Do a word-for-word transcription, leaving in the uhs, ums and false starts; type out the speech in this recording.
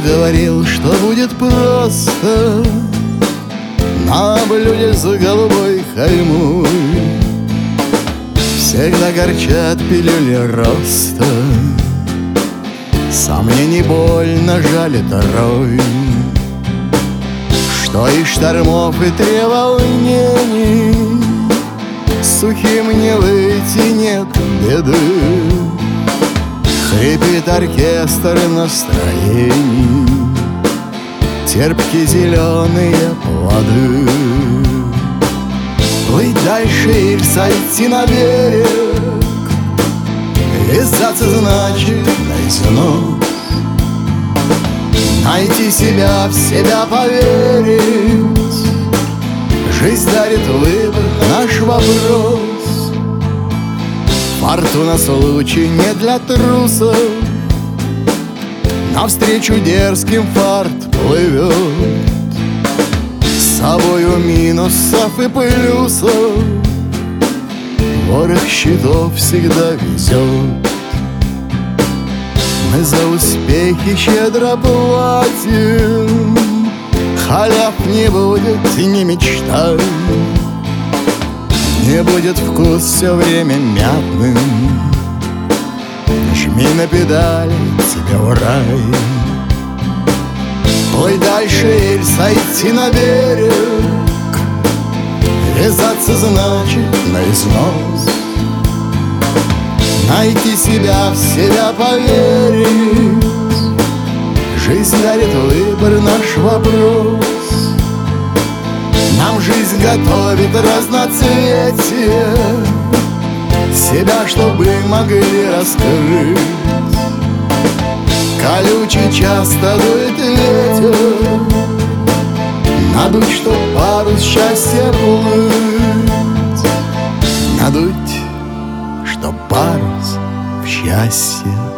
говорил, что будет просто на блюде с голубой каймой. Всегда горчат пилюли роста, сомнений больно жалит рой, что и штормов, и треволнений сухим не выйти, нет беды. Хрипит оркестр настроений, терпкие зеленые плоды. Плыть дальше или сойти на берег, вязаться значит на износ. Найти себя, в себя поверить, жизнь дарит выбор, наш вопрос. Фортуна случай не для трусов, навстречу дерзким фарт плывет. С собою минусов и плюсов ворох щитов всегда везет. Мы за успехи щедро платим, халяв не будет, не мечтай. Не будет вкус все время мятным, жми на педали, тебе в рай. Плыть дальше или сойти на берег, вязаться значит на износ. Найти себя, в себя поверить, жизнь дарит выбор, наш вопрос. Нам жизнь готовит разноцветие, себя, чтобы могли раскрыть. Колючий часто дует ветер, надуть, чтоб парус счастья плыть. Надуть, чтоб парус в счастье